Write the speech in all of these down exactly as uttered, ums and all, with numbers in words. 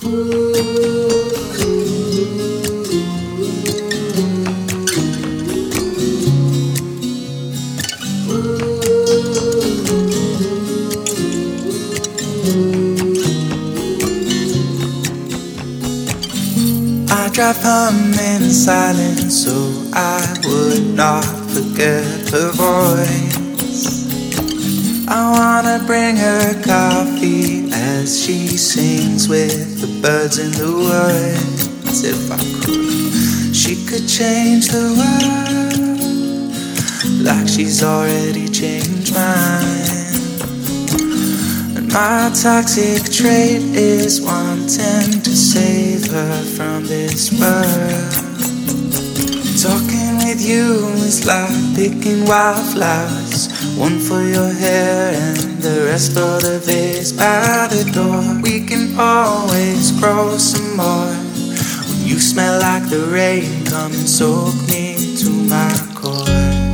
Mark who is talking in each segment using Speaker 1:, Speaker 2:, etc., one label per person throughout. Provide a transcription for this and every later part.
Speaker 1: I drive home in silence so I would not forget her voice. I wanna bring her coffee as she sings with the birds in the woods. If I could, she could change the world like she's already changed mine. And my toxic trait is wanting to save her from this world. Talking with you is like picking wildflowers, one for your hair and the rest for the vase by the door. We can always grow some more. When you smell like the rain, come and soak me to my core.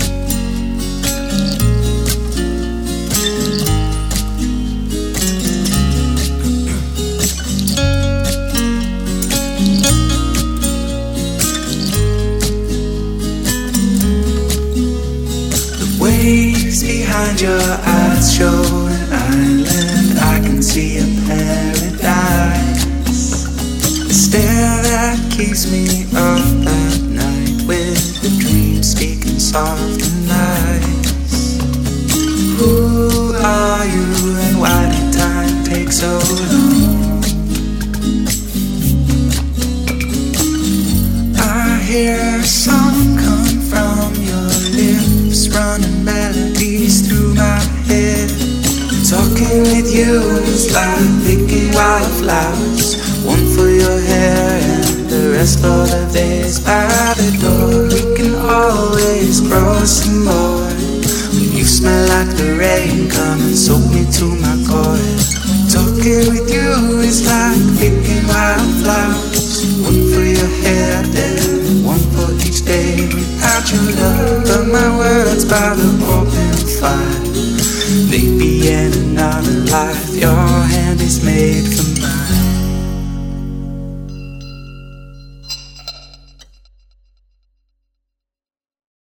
Speaker 1: Waves behind your eyes show an island. I can see a paradise. A stare that keeps me up at night, with the dream speaking soft and nice. Who are you and why did time take so long? I hear a song come from your lips, running melodies through my head. Talking with you is like picking wildflowers, one for your hair and the rest for the vase by the door. We can always grow some more. When you smell like the rain, come and soak me to my core. Talking with you is like picking wildflowers, one for your hair and one for each day without your love. But my words by the open fire, they be in another life. Your hand is made for mine.